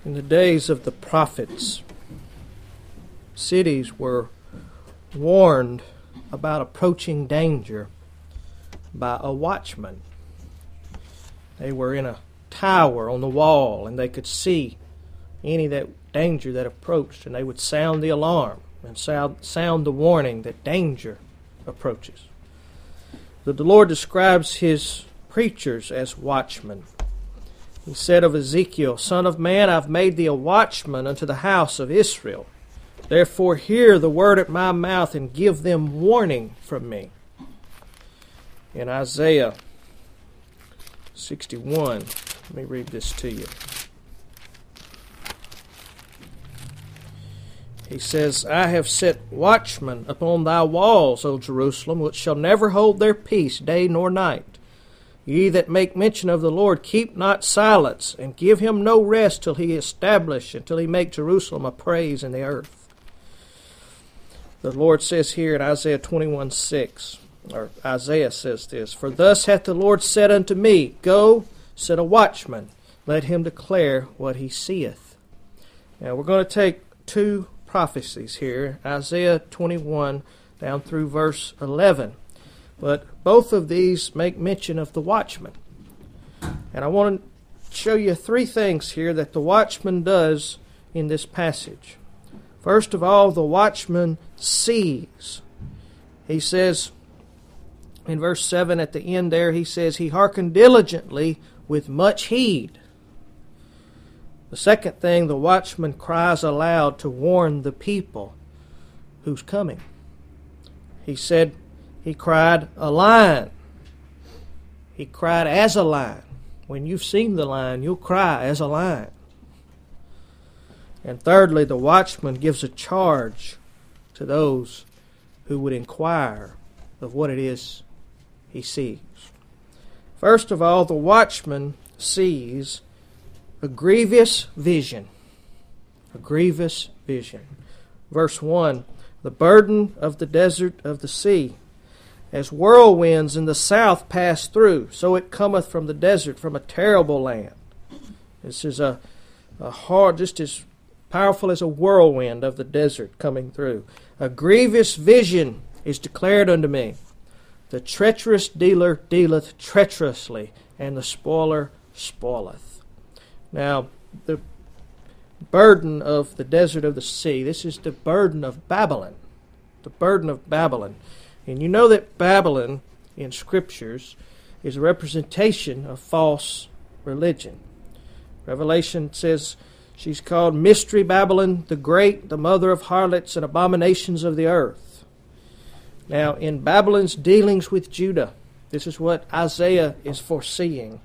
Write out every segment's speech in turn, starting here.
In the days of the prophets, cities were warned about approaching danger by a watchman. They were in a tower on the wall, and they could see any danger that approached, and they would sound the alarm and sound the warning that danger approaches. The Lord describes His preachers as watchmen. He said of Ezekiel, "Son of man, I've made thee a watchman unto the house of Israel. Therefore hear the word at my mouth and give them warning from me." In Isaiah 61, let me read this to you. He says, "I have set watchmen upon thy walls, O Jerusalem, which shall never hold their peace day nor night. Ye that make mention of the Lord, keep not silence, and give him no rest till he establish, until he make Jerusalem a praise in the earth." The Lord says here in Isaiah 21:6, or Isaiah says this, "For thus hath the Lord said unto me, Go, set a watchman, let him declare what he seeth." Now we're going to take two prophecies here, Isaiah 21 down through verse 11. But both of these make mention of the watchman. And I want to show you three things here that the watchman does in this passage. First of all, the watchman sees. He says, in verse 7 at the end there, he says, "He hearkened diligently with much heed." The second thing, the watchman cries aloud to warn the people who's coming. He said, he cried a lion. He cried as a lion. When you've seen the lion, you'll cry as a lion. And thirdly, the watchman gives a charge to those who would inquire of what it is he sees. First of all, the watchman sees a grievous vision. A grievous vision. Verse 1, "The burden of the desert of the sea, as whirlwinds in the south pass through, so it cometh from the desert, from a terrible land." This is a hard, just as powerful as a whirlwind of the desert coming through. "A grievous vision is declared unto me. The treacherous dealer dealeth treacherously, and the spoiler spoileth." Now, the burden of the desert of the sea, this is the burden of Babylon. The burden of Babylon. And you know that Babylon in Scriptures is a representation of false religion. Revelation says she's called Mystery Babylon the Great, the mother of harlots and abominations of the earth. Now, in Babylon's dealings with Judah, this is what Isaiah is foreseeing,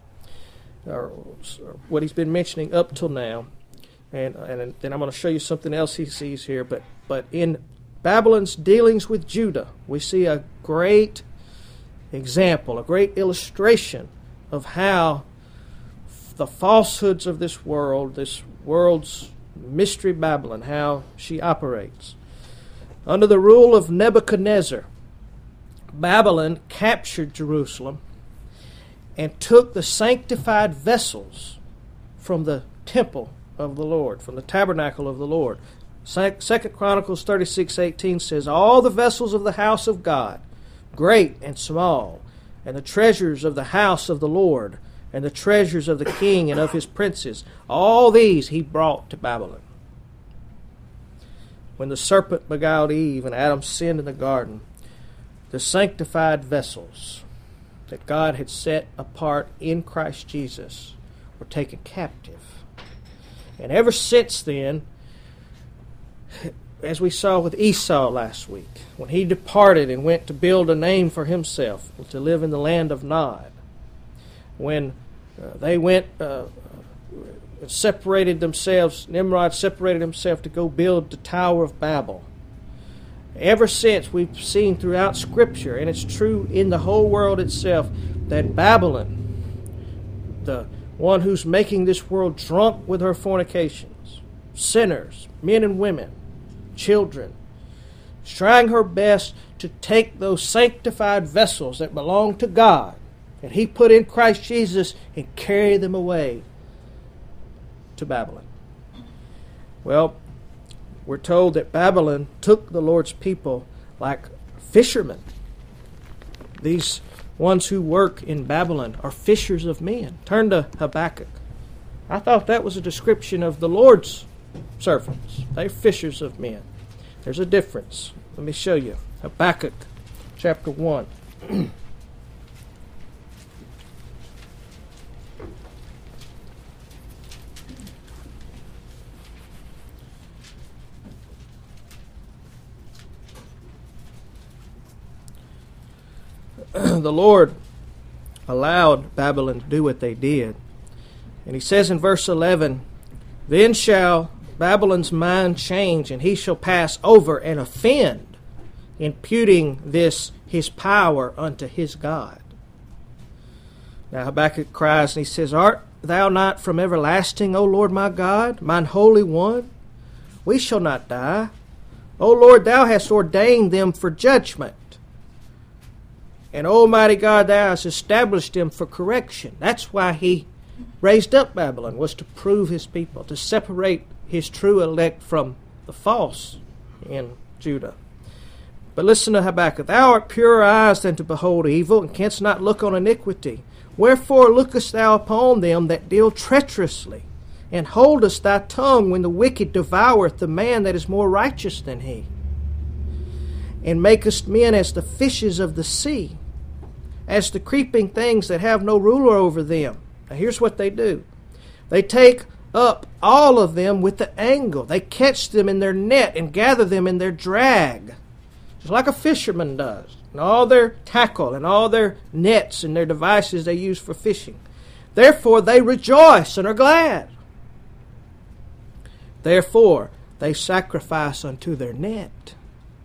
or what he's been mentioning up till now. And then I'm going to show you something else he sees here. But in Babylon's dealings with Judah, we see a great example, a great illustration of how the falsehoods of this world's mystery Babylon, how she operates. Under the rule of Nebuchadnezzar, Babylon captured Jerusalem and took the sanctified vessels from the temple of the Lord, from the tabernacle of the Lord. 2 Chronicles 36:18 says, "All the vessels of the house of God, great and small, and the treasures of the house of the Lord, and the treasures of the king and of his princes, all these he brought to Babylon." When the serpent beguiled Eve and Adam sinned in the garden, the sanctified vessels that God had set apart in Christ Jesus were taken captive. And ever since then, as we saw with Esau last week, when he departed and went to build a name for himself, to live in the land of Nod, when they went separated themselves, Nimrod separated himself to go build the Tower of Babel. Ever since, we've seen throughout Scripture, and it's true in the whole world itself, that Babylon, the one who's making this world drunk with her fornications, sinners, men and women, children, is trying her best to take those sanctified vessels that belong to God, and He put in Christ Jesus, and carry them away to Babylon. Well, we're told that Babylon took the Lord's people like fishermen. These ones who work in Babylon are fishers of men. Turn to Habakkuk. I thought that was a description of the Lord's servants. They're fishers of men. There's a difference. Let me show you. Habakkuk chapter 1. The Lord allowed Babylon to do what they did. And he says in verse 11, "Then shall Babylon's mind change, and he shall pass over and offend, imputing this his power unto his God." Now Habakkuk cries, and he says, "Art thou not from everlasting, O Lord my God, mine Holy One? We shall not die. O Lord, thou hast ordained them for judgment. And Almighty God, thou hast established them for correction." That's why he raised up Babylon, was to prove his people, to separate his true elect from the false in Judah. But listen to Habakkuk. "Thou art purer eyes than to behold evil, and canst not look on iniquity. Wherefore lookest thou upon them that deal treacherously, and holdest thy tongue when the wicked devoureth the man that is more righteous than he? And makest men as the fishes of the sea, as the creeping things that have no ruler over them." Now here's what they do. They take up all of them with the angle. They catch them in their net and gather them in their drag, just like a fisherman does. And all their tackle and all their nets and their devices they use for fishing. Therefore they rejoice and are glad. Therefore they sacrifice unto their net.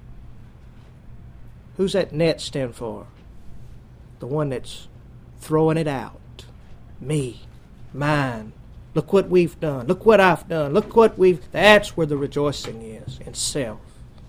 Who's that net stand for? The one that's throwing it out. Me. Mine. Look what we've done. Look what I've done. Look what we've... That's where the rejoicing is, in self.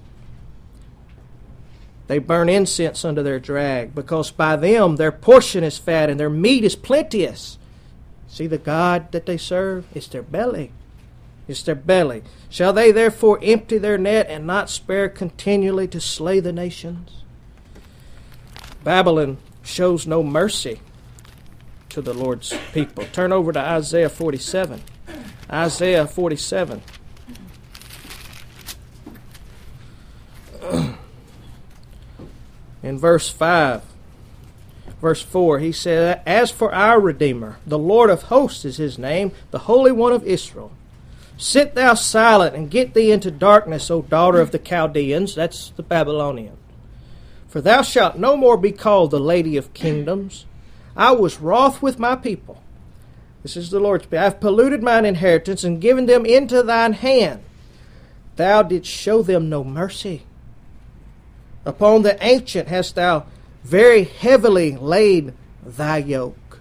They burn incense under their drag, because by them their portion is fat and their meat is plenteous. See the God that they serve? It's their belly. It's their belly. Shall they therefore empty their net and not spare continually to slay the nations? Babylon shows no mercy to the Lord's people. Turn over to Isaiah 47. Isaiah 47. In verse 5, verse 4, he said, "As for our Redeemer, the Lord of hosts is his name, the Holy One of Israel. Sit thou silent and get thee into darkness, O daughter of the Chaldeans." That's the Babylonians. "For thou shalt no more be called the Lady of Kingdoms. I was wroth with my people." This is the Lord's people. "I have polluted mine inheritance and given them into thine hand. Thou didst show them no mercy. Upon the ancient hast thou very heavily laid thy yoke."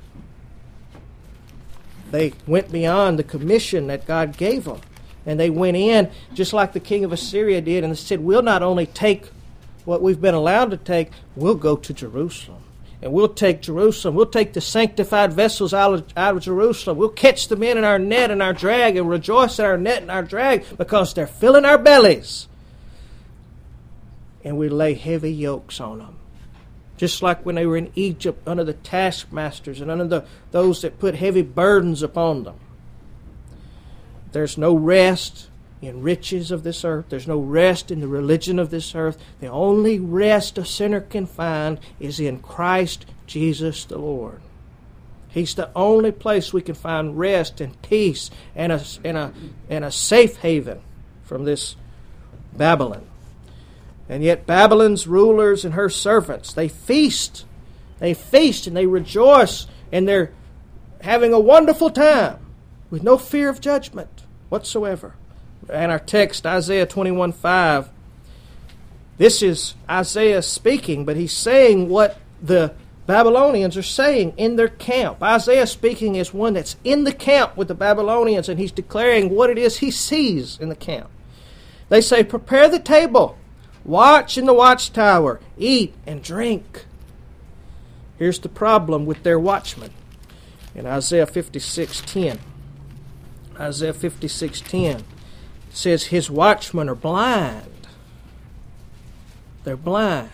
They went beyond the commission that God gave them. And they went in just like the king of Assyria did and said, "We'll not only take what we've been allowed to take, we'll go to Jerusalem. And we'll take Jerusalem. We'll take the sanctified vessels out of Jerusalem. We'll catch them in our net and our drag and rejoice in our net and our drag because they're filling our bellies." And we lay heavy yokes on them. Just like when they were in Egypt under the taskmasters and under those that put heavy burdens upon them. There's no rest in riches of this earth. There's no rest in the religion of this earth. The only rest a sinner can find is in Christ Jesus the Lord. He's the only place we can find rest and peace and a safe haven from this Babylon. And yet Babylon's rulers and her servants, they feast. They feast and they rejoice and they're having a wonderful time with no fear of judgment whatsoever. And our text, Isaiah 21:5, this is Isaiah speaking, but he's saying what the Babylonians are saying in their camp. Isaiah speaking as one that's in the camp with the Babylonians, and he's declaring what it is he sees in the camp. They say, "Prepare the table, watch in the watchtower, eat and drink." Here's the problem with their watchmen. In Isaiah 56:10. Isaiah 56:10. says his watchmen are blind. They're blind.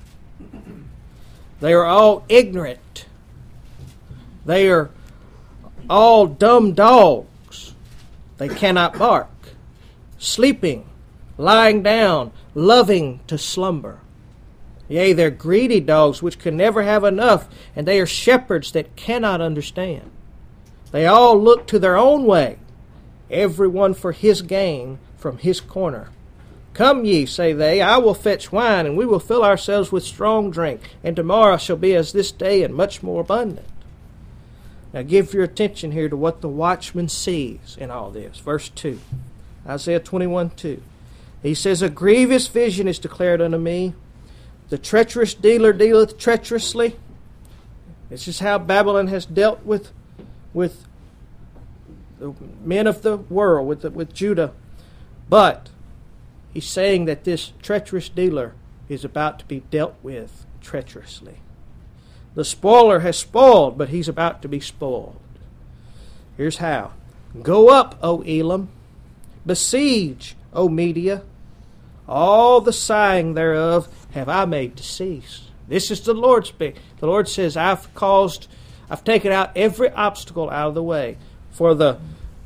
They are all ignorant. They are all dumb dogs. They cannot bark. Sleeping, lying down, loving to slumber. Yea, they're greedy dogs which can never have enough, and they are shepherds that cannot understand. They all look to their own way, every one for his gain from his corner. Come ye, say they, I will fetch wine, and we will fill ourselves with strong drink, and tomorrow shall be as this day and much more abundant. Now give your attention here to what the watchman sees in all this. Verse 2, Isaiah 21:2. He says, a grievous vision is declared unto me. The treacherous dealer dealeth treacherously. This is how Babylon has dealt with the men of the world, with Judah. But he's saying that this treacherous dealer is about to be dealt with treacherously. The spoiler has spoiled, but he's about to be spoiled. Here's how. Go up, O Elam. Besiege, O Media. All the sighing thereof have I made to cease. This is the Lord speak. The Lord says, I've taken out every obstacle out of the way. For the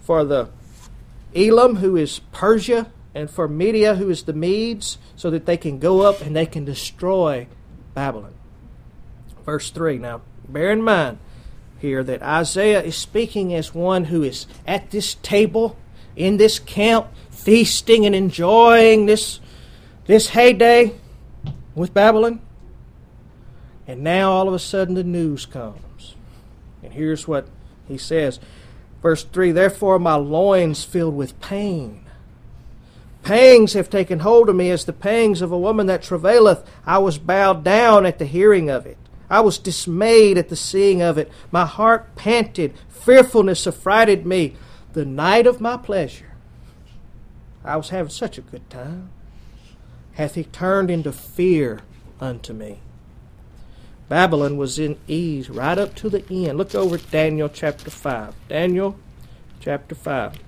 Elam, who is Persia, and for Media, who is the Medes, so that they can go up and they can destroy Babylon. Verse 3. Now, bear in mind here that Isaiah is speaking as one who is at this table, in this camp, feasting and enjoying this heyday with Babylon. And now all of a sudden the news comes. And here's what he says. Verse 3, therefore my loins filled with pain. Pangs have taken hold of me as the pangs of a woman that travaileth. I was bowed down at the hearing of it. I was dismayed at the seeing of it. My heart panted. Fearfulness affrighted me. The night of my pleasure. I was having such a good time. Hath he turned into fear unto me. Babylon was in ease right up to the end. Look over at Daniel chapter 5. Daniel chapter 5.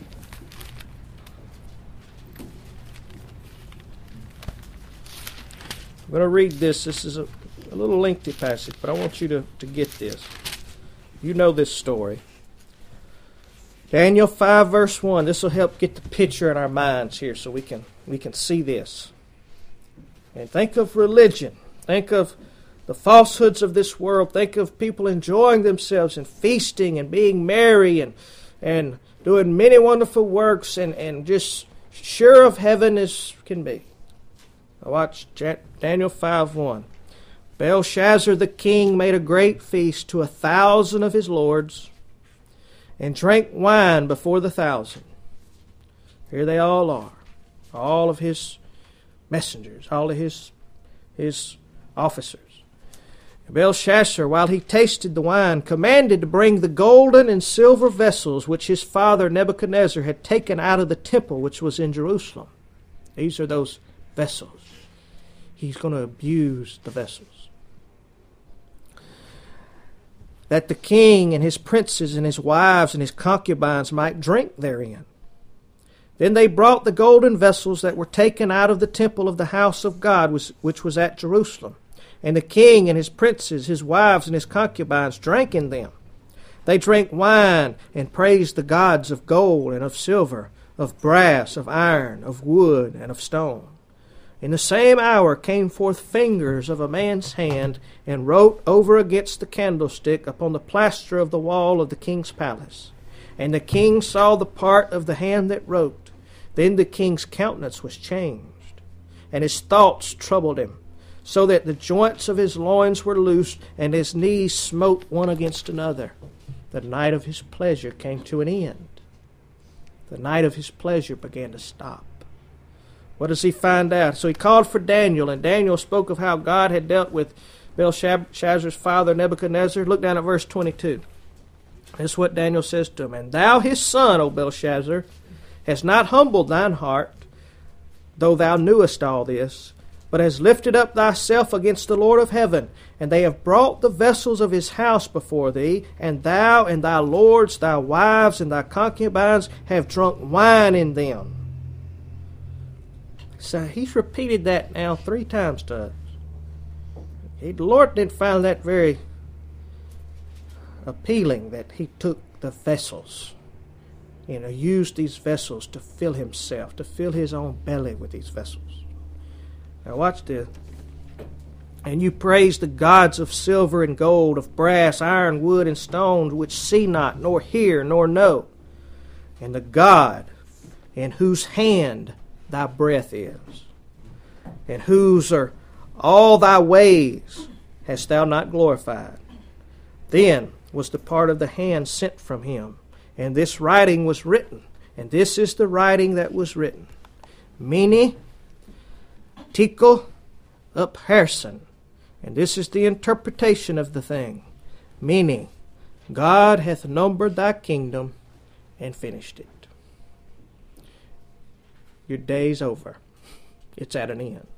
I'm going to read this. This is a little lengthy passage, but I want you to get this. You know this story. Daniel 5 verse 1. This will help get the picture in our minds here so we can see this. And think of religion. Think of the falsehoods of this world. Think of people enjoying themselves and feasting and being merry and doing many wonderful works and just sure of heaven as can be. Now watch Daniel 5:1. Belshazzar the king made a great feast to 1,000 of his lords and drank wine before the 1,000. Here they all are. All of his messengers, all of his officers. Belshazzar, while he tasted the wine, commanded to bring the golden and silver vessels which his father Nebuchadnezzar had taken out of the temple which was in Jerusalem. These are those vessels. He's going to abuse the vessels. That the king and his princes and his wives and his concubines might drink therein. Then they brought the golden vessels that were taken out of the temple of the house of God, which was at Jerusalem. And the king and his princes, his wives and his concubines drank in them. They drank wine and praised the gods of gold and of silver, of brass, of iron, of wood, and of stone. In the same hour came forth fingers of a man's hand, and wrote over against the candlestick upon the plaster of the wall of the king's palace. And the king saw the part of the hand that wrote. Then the king's countenance was changed, and his thoughts troubled him, so that the joints of his loins were loosed, and his knees smote one against another. The night of his pleasure came to an end. The night of his pleasure began to stop. What does he find out? So he called for Daniel, and Daniel spoke of how God had dealt with Belshazzar's father Nebuchadnezzar. Look down at verse 22. This is what Daniel says to him. And thou his son, O Belshazzar, hast not humbled thine heart, though thou knewest all this, but hast lifted up thyself against the Lord of heaven. And they have brought the vessels of his house before thee, and thou and thy lords, thy wives, and thy concubines have drunk wine in them. So he's repeated that now 3 times to us. The Lord didn't find that very appealing, that he took the vessels, used these vessels to fill himself, to fill his own belly with these vessels. Now watch this. And you praise the gods of silver and gold, of brass, iron, wood, and stones, which see not, nor hear, nor know. And the God in whose hand thy breath is, and whose are all thy ways, hast thou not glorified. Then was the part of the hand sent from him, and this writing was written. And this is the writing that was written. Mene, Tekel, Upharsin. And this is the interpretation of the thing. Meaning, God hath numbered thy kingdom and finished it. Your day's over. It's at an end.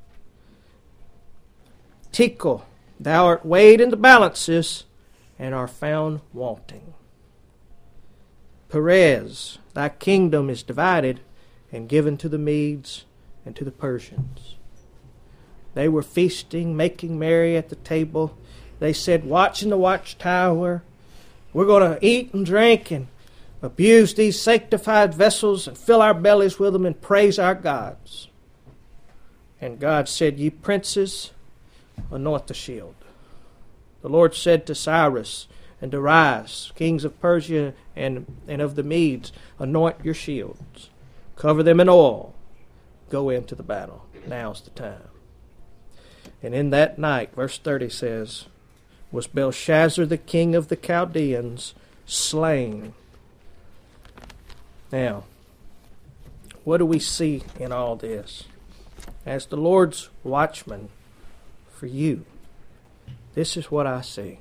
Tekel, thou art weighed in the balances and are found wanting. Perez, thy kingdom is divided and given to the Medes and to the Persians. They were feasting, making merry at the table. They said, watch in the watchtower. We're going to eat and drink and abuse these sanctified vessels and fill our bellies with them and praise our gods. And God said, ye princes, anoint the shield. The Lord said to Cyrus and Darius, kings of Persia and of the Medes, anoint your shields. Cover them in oil. Go into the battle. Now's the time. And in that night, verse 30 says, was Belshazzar the king of the Chaldeans slain. Now, what do we see in all this? As the Lord's watchman for you, this is what I see.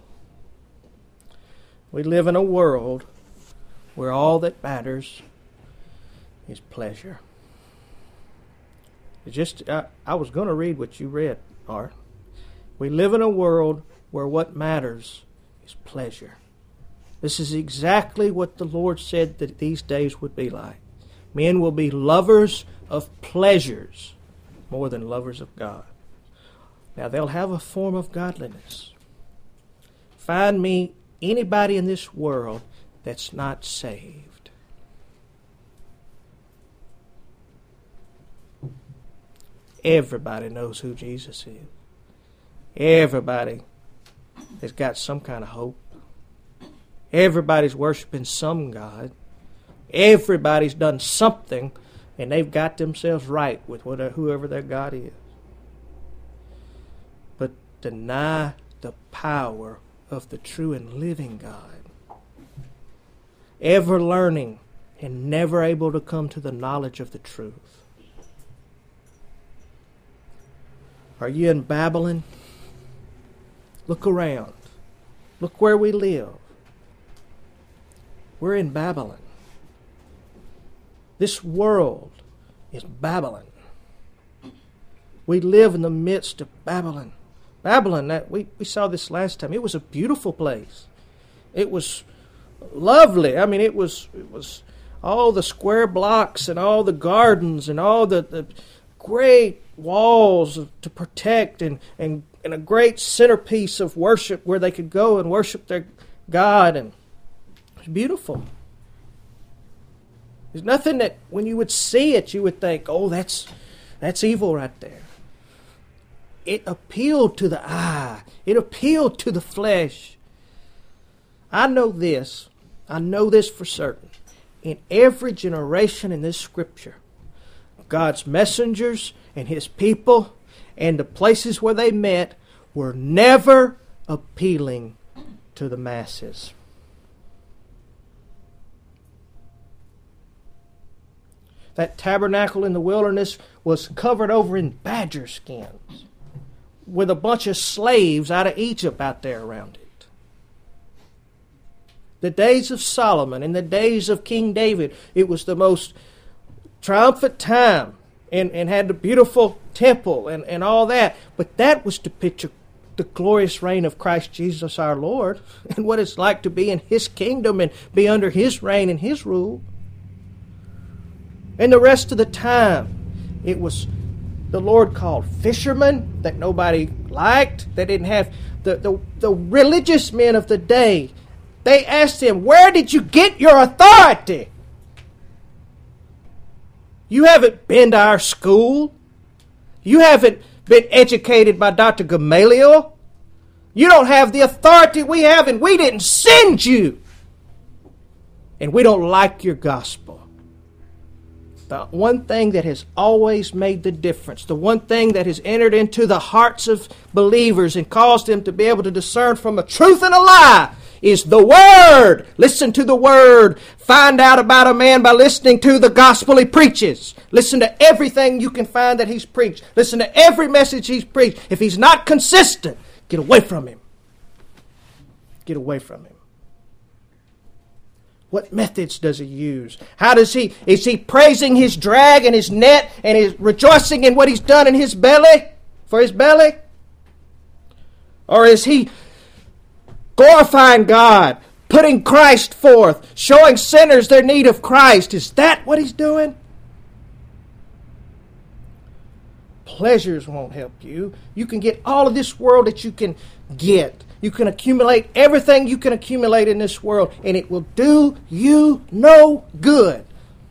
We live in a world where all that matters is pleasure. I was going to read what you read, Art. We live in a world where what matters is pleasure. This is exactly what the Lord said that these days would be like. Men will be lovers of pleasures more than lovers of God. Now, they'll have a form of godliness. Find me anybody in this world that's not saved. Everybody knows who Jesus is. Everybody has got some kind of hope. Everybody's worshiping some God. Everybody's done something, and they've got themselves right with whoever their God is. But deny the power of the true and living God. Ever learning and never able to come to the knowledge of the truth. Are you in Babylon? Look around. Look where we live. We're in Babylon. This world is Babylon. We live in the midst of Babylon. Babylon, we saw this last time. It was a beautiful place. It was lovely. I mean, it was all the square blocks and all the gardens and all the great walls to protect and a great centerpiece of worship where they could go and worship their God. And it was beautiful. There's nothing that when you would see it, you would think, oh, that's evil right there. It appealed to the eye. It appealed to the flesh. I know this for certain. In every generation in this scripture, God's messengers and His people and the places where they met were never appealing to the masses. That tabernacle in the wilderness was covered over in badger skins with a bunch of slaves out of Egypt out there around it. The days of Solomon and the days of King David, it was the most triumphant time and had the beautiful temple and all that. But that was to picture the glorious reign of Christ Jesus our Lord and what it's like to be in His kingdom and be under His reign and His rule. And the rest of the time, it was the Lord called fishermen that nobody liked. They didn't have the religious men of the day. They asked him, "Where did you get your authority? You haven't been to our school. You haven't been educated by Dr. Gamaliel. You don't have the authority we have, and we didn't send you. And we don't like your gospel." The one thing that has always made the difference, the one thing that has entered into the hearts of believers and caused them to be able to discern from a truth and a lie, is the Word. Listen to the Word. Find out about a man by listening to the gospel he preaches. Listen to everything you can find that he's preached. Listen to every message he's preached. If he's not consistent, get away from him. Get away from him. What methods does he use? How does he, is he praising his drag and his net and is rejoicing in what he's done in his belly, for his belly? Or is he glorifying God, putting Christ forth, showing sinners their need of Christ? Is that what he's doing? Pleasures won't help you. You can get all of this world that you can get. You can accumulate everything you can accumulate in this world, and it will do you no good.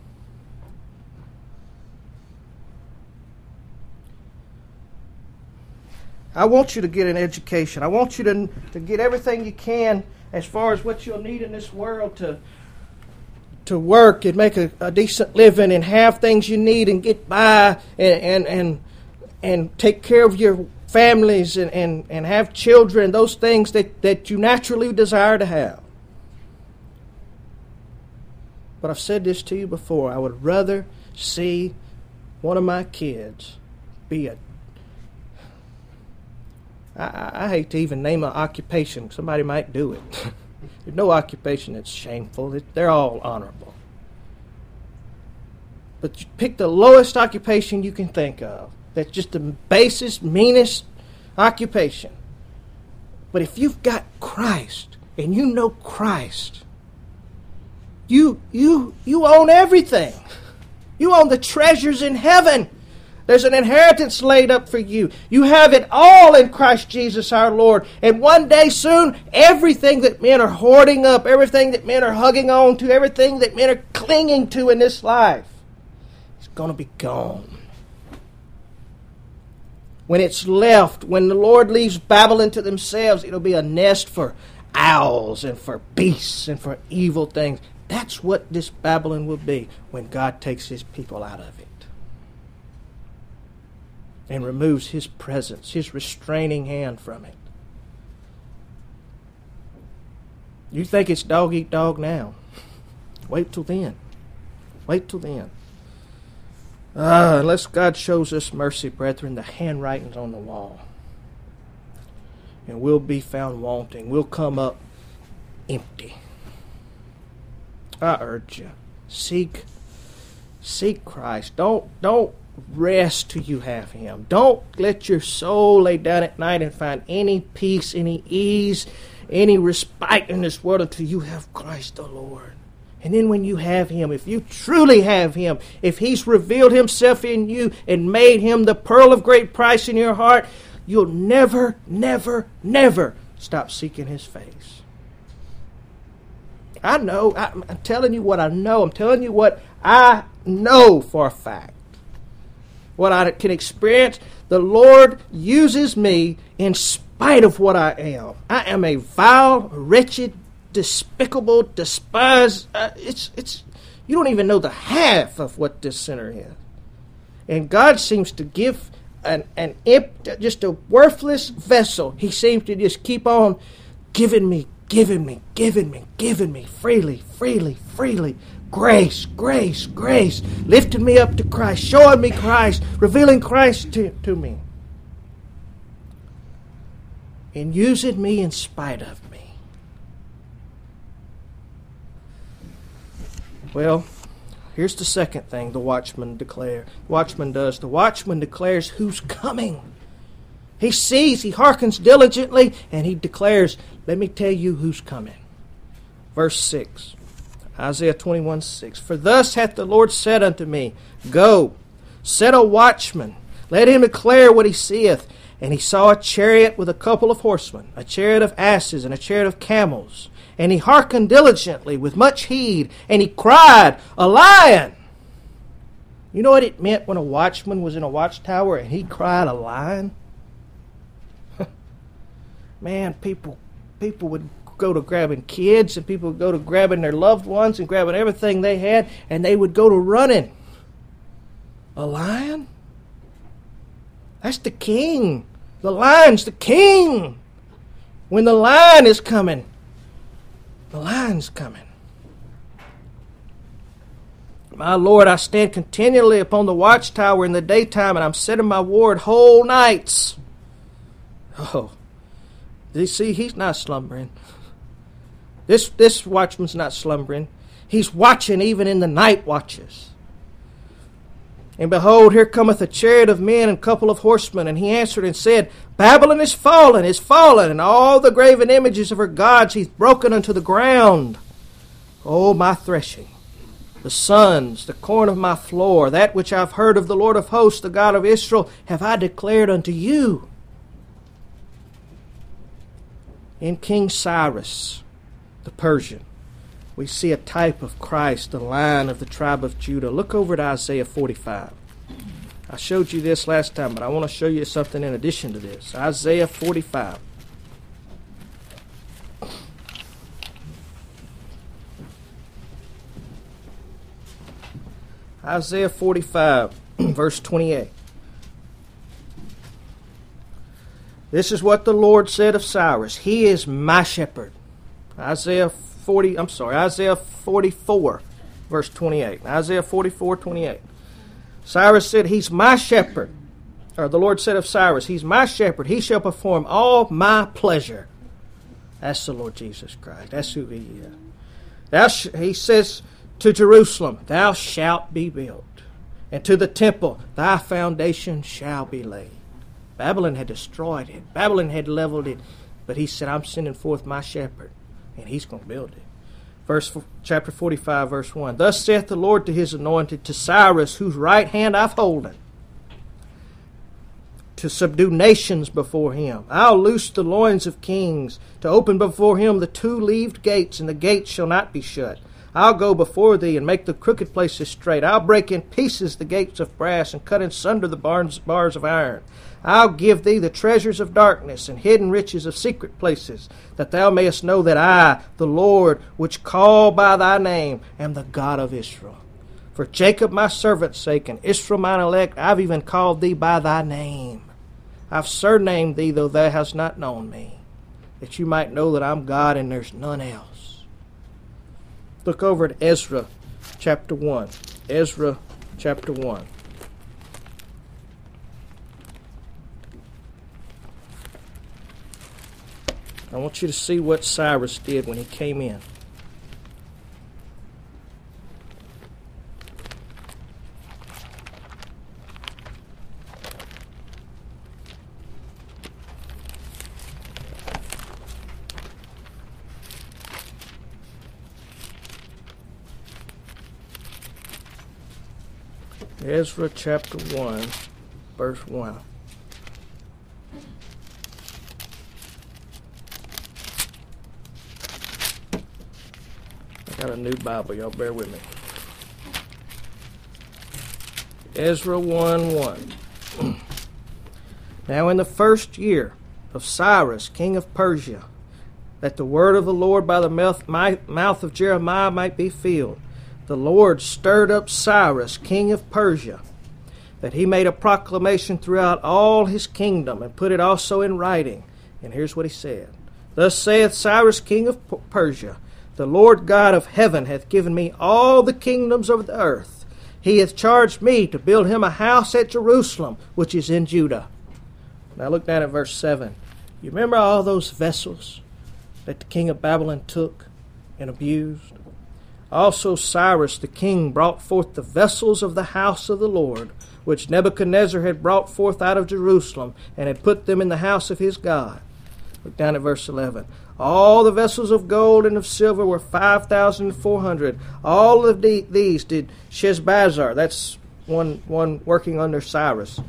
I want you to get an education. I want you to get everything you can as far as what you'll need in this world to work and make a decent living and have things you need and get by and take care of your families and have children, those things that you naturally desire to have. But I've said this to you before. I would rather see one of my kids be I hate to even name an occupation. Somebody might do it. There's no occupation that's shameful. They're all honorable. But you pick the lowest occupation you can think of. That's just the basest, meanest occupation. But if you've got Christ and you know Christ, you own everything. You own the treasures in heaven. There's an inheritance laid up for you. You have it all in Christ Jesus our Lord. And one day soon, everything that men are hoarding up, everything that men are hugging on to, everything that men are clinging to in this life is going to be gone. When it's left, when the Lord leaves Babylon to themselves, it'll be a nest for owls and for beasts and for evil things. That's what this Babylon will be when God takes His people out of it and removes His presence, His restraining hand from it. You think it's dog eat dog now. Wait till then. Wait till then. Unless God shows us mercy, brethren, the handwriting's on the wall. And we'll be found wanting. We'll come up empty. I urge you, seek Christ. Don't rest till you have Him. Don't let your soul lay down at night and find any peace, any ease, any respite in this world until you have Christ the Lord. And then when you have Him, if you truly have Him, if He's revealed Himself in you and made Him the pearl of great price in your heart, you'll never, never, never stop seeking His face. I know. I'm telling you what I know. I'm telling you what I know for a fact. What I can experience. The Lord uses me in spite of what I am. I am a vile, wretched, despicable, despised. You don't even know the half of what this sinner is. And God seems to give just a worthless vessel. He seems to just keep on giving me freely. Grace, lifting me up to Christ, showing me Christ, revealing Christ to me. And using me in spite of me. Well, here's the second thing the watchman declares. The watchman declares who's coming. He sees, he hearkens diligently, and he declares, let me tell you who's coming. Verse 6, Isaiah 21:6. For thus hath the Lord said unto me, Go, set a watchman Let him declare what he seeth. And he saw a chariot with a couple of horsemen, a chariot of asses, and a chariot of camels. And he hearkened diligently with much heed, and he cried, A lion! You know what it meant when a watchman was in a watchtower and he cried, A lion? Man, people would go to grabbing kids, and people would go to grabbing their loved ones and grabbing everything they had, and they would go to running. A lion? That's the king. The lion's the king. When the lion is coming, the lion's coming. My Lord, I stand continually upon the watchtower in the daytime, and I'm setting my ward whole nights. Oh, you see, he's not slumbering. This watchman's not slumbering. He's watching even in the night watches. And behold, here cometh a chariot of men and a couple of horsemen. And he answered and said, Babylon is fallen, and all the graven images of her gods he's broken unto the ground. O my threshing, the sons, the corn of my floor, that which I've heard of the Lord of hosts, the God of Israel, have I declared unto you. In King Cyrus, the Persian, we see a type of Christ, the Lion of the tribe of Judah. Look over at Isaiah 45. I showed you this last time, but I want to show you something in addition to this. Isaiah 45. Isaiah 45, verse 28. This is what the Lord said of Cyrus. He is my shepherd. Isaiah 44, verse 28. Isaiah 44, 28. Cyrus said, He's my shepherd. Or the Lord said of Cyrus, He's my shepherd. He shall perform all my pleasure. That's the Lord Jesus Christ. That's who He is. He says to Jerusalem, Thou shalt be built. And to the temple, Thy foundation shall be laid. Babylon had destroyed it. Babylon had leveled it. But He said, I'm sending forth my shepherd. And He's going to build it. Chapter 45, verse 1. Thus saith the Lord to His anointed, to Cyrus, whose right hand I've holden, to subdue nations before him. I'll loose the loins of kings, to open before him the two-leaved gates, and the gates shall not be shut. I'll go before thee, and make the crooked places straight. I'll break in pieces the gates of brass, and cut in sunder the bars of iron. I'll give thee the treasures of darkness, and hidden riches of secret places, that thou mayest know that I, the Lord, which call by thy name, am the God of Israel. For Jacob my servant's sake, and Israel mine elect, I've even called thee by thy name. I've surnamed thee, though thou hast not known me, that you might know that I'm God and there's none else. Look over at Ezra chapter 1. Ezra chapter 1. I want you to see what Cyrus did when he came in. Ezra chapter 1, verse 1. I got a new Bible, y'all bear with me. Ezra 1:1. Now in the first year of Cyrus, king of Persia, that the word of the Lord by the mouth of Jeremiah might be filled, the Lord stirred up Cyrus, king of Persia, that he made a proclamation throughout all his kingdom, and put it also in writing. And here's what he said. Thus saith Cyrus, king of Persia, the Lord God of heaven hath given me all the kingdoms of the earth. He hath charged me to build him a house at Jerusalem, which is in Judah. Now look down at verse 7. You remember all those vessels that the king of Babylon took and abused? Also Cyrus the king brought forth the vessels of the house of the Lord, which Nebuchadnezzar had brought forth out of Jerusalem, and had put them in the house of his God. Look down at verse 11. All the vessels of gold and of silver were 5,400. All of these did Sheshbazzar, that's one working under Cyrus,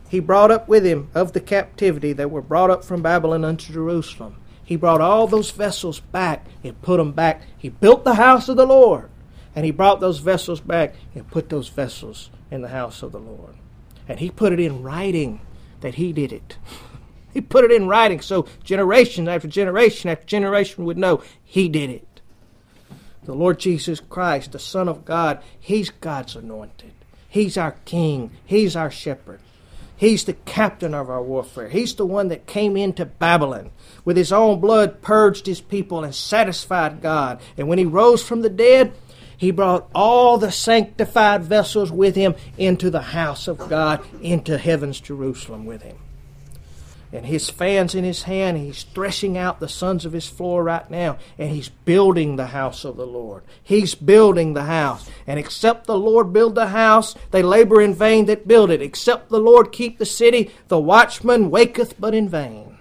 He brought up with him of the captivity that were brought up from Babylon unto Jerusalem. He brought all those vessels back and put them back. He built the house of the Lord, and he brought those vessels back and put those vessels in the house of the Lord. And he put it in writing that he did it. He put it in writing so generation after generation after generation would know he did it. The Lord Jesus Christ, the Son of God, He's God's anointed. He's our King. He's our shepherd. He's the captain of our warfare. He's the one that came into Babylon with His own blood, purged His people, and satisfied God. And when He rose from the dead, He brought all the sanctified vessels with Him into the house of God, into heaven's Jerusalem with Him. And His fan's in His hand, and He's threshing out the sons of His floor right now, and He's building the house of the Lord. He's building the house. And except the Lord build the house, they labor in vain that build it. Except the Lord keep the city, the watchman waketh but in vain.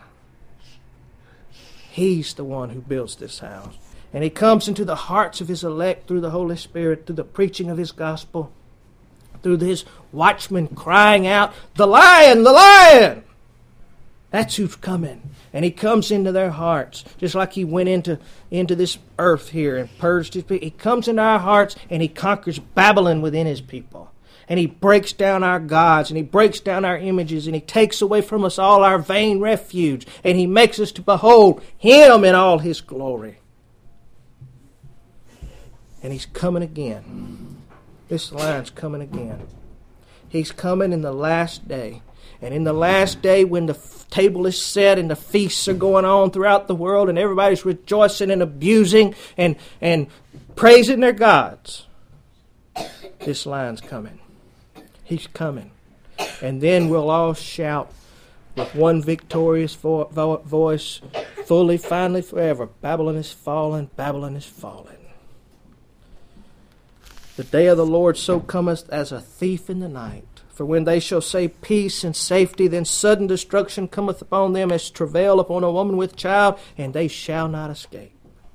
He's the one who builds this house. And He comes into the hearts of His elect through the Holy Spirit, through the preaching of His gospel, through His watchmen crying out, "The lion, the lion!" That's who's coming. And He comes into their hearts, just like He went into this earth here and purged His people. He comes into our hearts and He conquers Babylon within His people. And He breaks down our gods, and He breaks down our images, and He takes away from us all our vain refuge, and He makes us to behold Him in all His glory. And He's coming again. This line's coming again. He's coming in the last day. And in the last day, when the table is set and the feasts are going on throughout the world and everybody's rejoicing and abusing and praising their gods, this line's coming. He's coming. And then we'll all shout with one victorious voice, fully, finally, forever, "Babylon is fallen, Babylon is fallen." The day of the Lord so cometh as a thief in the night. For when they shall say peace and safety, then sudden destruction cometh upon them as travail upon a woman with child, and they shall not escape.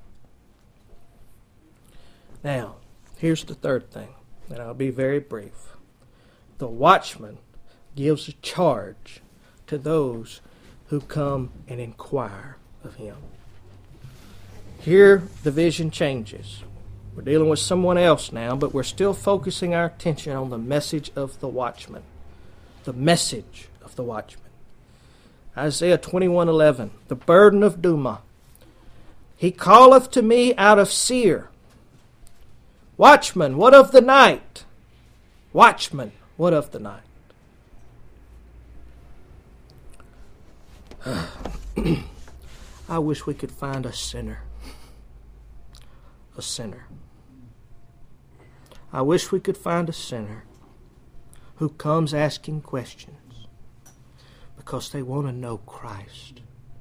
Now, here's the third thing, and I'll be very brief. The watchman gives a charge to those who come and inquire of him. Here, the vision changes. We're dealing with someone else now, but we're still focusing our attention on the message of the watchman. The message of the watchman. Isaiah 21:11, the burden of Duma. He calleth to me out of Seir. Watchman, what of the night? Watchman, what of the night? I wish we could find a sinner. A sinner. I wish we could find a sinner who comes asking questions because they want to know Christ.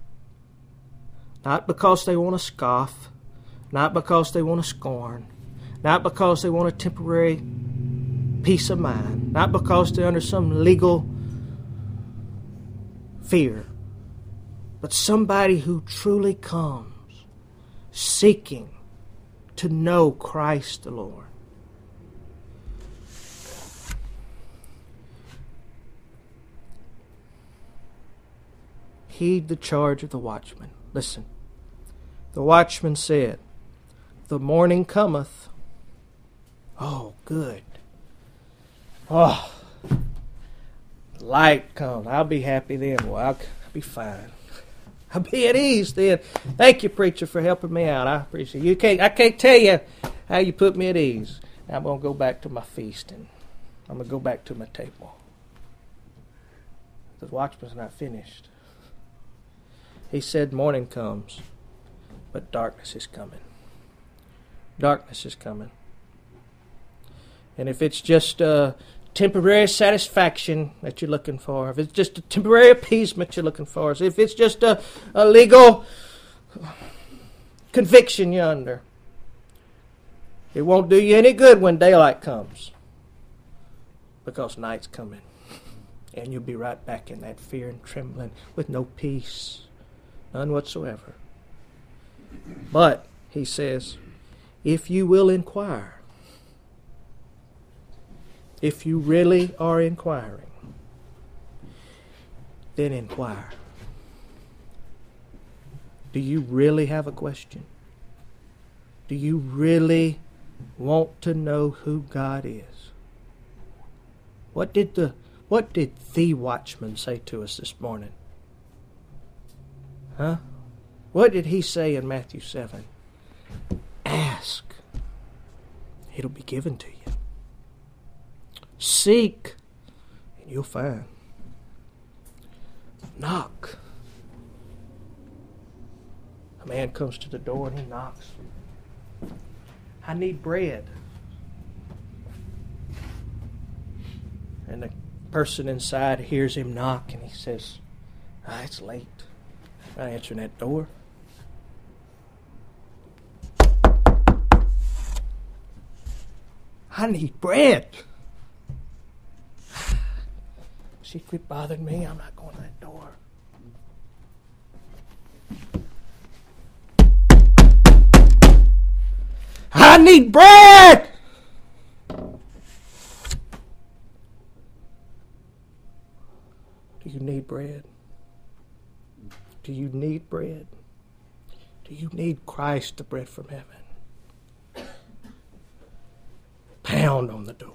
Not because they want to scoff, not because they want to scorn, not because they want a temporary peace of mind, not because they're under some legal fear, but somebody who truly comes seeking to know Christ the Lord. Heed the charge of the watchman. Listen. The watchman said, "The morning cometh." Oh, good. Oh, light comes. I'll be happy then. Well, I'll be fine. I'll be at ease then. Thank you, preacher, for helping me out. I appreciate it. I can't tell you how you put me at ease. Now I'm going to go back to my feast, and I'm going to go back to my table. The watchman's not finished. He said, morning comes, but darkness is coming. Darkness is coming. And if it's just a temporary satisfaction that you're looking for, if it's just a temporary appeasement you're looking for, if it's just a legal conviction you're under, it won't do you any good when daylight comes, because night's coming. And you'll be right back in that fear and trembling with no peace, none whatsoever. But, he says, if you will inquire, if you really are inquiring, then inquire. Do you really have a question? Do you really want to know who God is? What did the watchman say to us this morning? Huh? What did he say in Matthew 7? Ask. It'll be given to you. Seek, and you'll find. Knock. A man comes to the door and he knocks. I need bread. And the person inside hears him knock and he says, it's late. I'm not answering that door. I need bread. She quit bothering me. I'm not going to that door. I need bread. Do you need bread? Do you need bread? Do you need Christ, the bread from heaven? Pound on the door.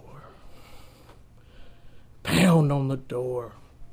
Pound on the door.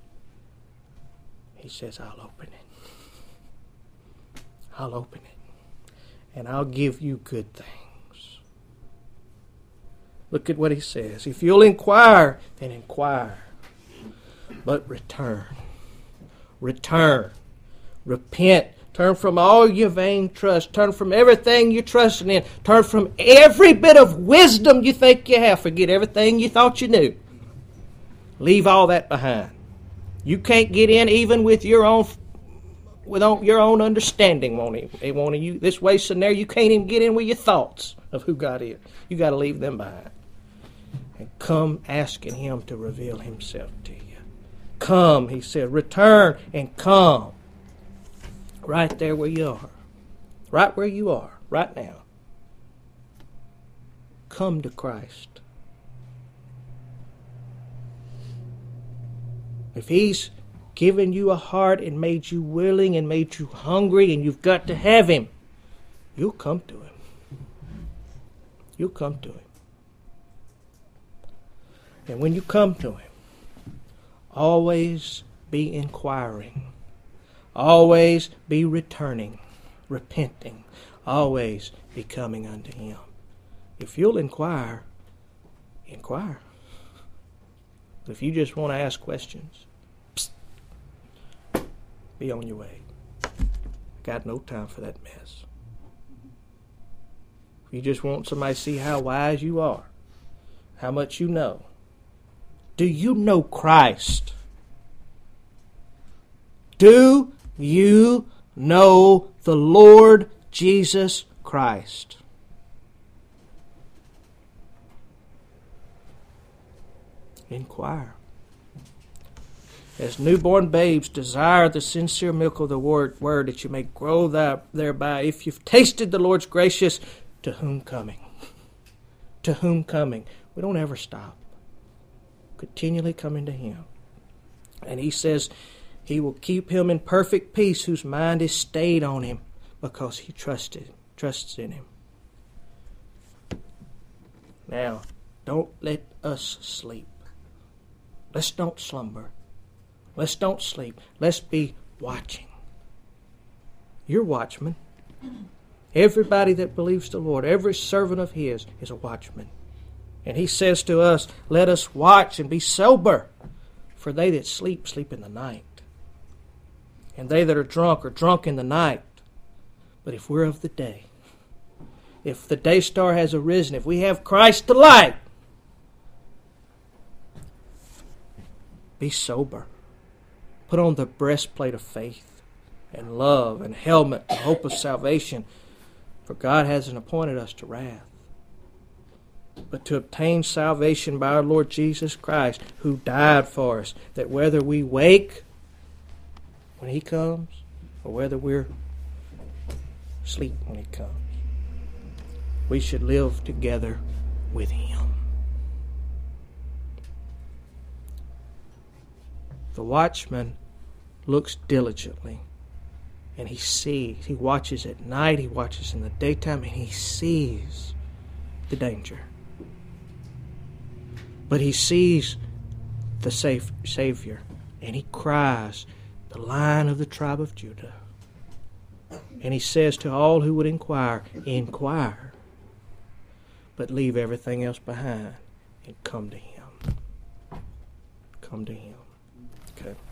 He says, I'll open it. I'll open it. And I'll give you good things. Look at what he says. If you'll inquire, then inquire. But return. Return. Repent. Turn from all your vain trust. Turn from everything you're trusting in. Turn from every bit of wisdom you think you have. Forget everything you thought you knew. Leave all that behind. You can't get in even with your own understanding. Won't you this way, so there you can't even get in with your thoughts of who God is. You got to leave them behind and come asking Him to reveal Himself to you. Come, He said, return and come. Right there where you are. Right where you are, right now. Come to Christ. If He's given you a heart and made you willing and made you hungry and you've got to have Him, you'll come to Him. You'll come to Him. And when you come to Him, always be inquiring. Always be returning, repenting. Always be coming unto Him. If you'll inquire, inquire. If you just want to ask questions, be on your way. Got no time for that mess. If you just want somebody to see how wise you are, how much you know. Do you know Christ? Do you know the Lord Jesus Christ? Inquire. As newborn babes, desire the sincere milk of the word that you may grow thereby. If you've tasted the Lord's gracious, to whom coming? To whom coming? We don't ever stop. Continually coming to Him. And He says He will keep him in perfect peace whose mind is stayed on Him because he trusts in Him. Now, don't let us sleep. Let's don't slumber. Let's don't sleep. Let's be watching. You're watchmen. Everybody that believes the Lord, every servant of His is a watchman. And He says to us, let us watch and be sober. For they that sleep, sleep in the night. And they that are drunk in the night. But if we're of the day, if the day star has arisen, if we have Christ the light, be sober. Put on the breastplate of faith and love and helmet and hope of salvation. For God hasn't appointed us to wrath, but to obtain salvation by our Lord Jesus Christ, who died for us, that whether we wake when He comes or whether we're asleep when He comes, we should live together with Him. The watchman looks diligently, and he sees. He watches at night, he watches in the daytime, and he sees the danger. But he sees the Savior, and he cries, the Lion of the tribe of Judah. And he says to all who would inquire, inquire, but leave everything else behind and come to him. Come to him. Okay.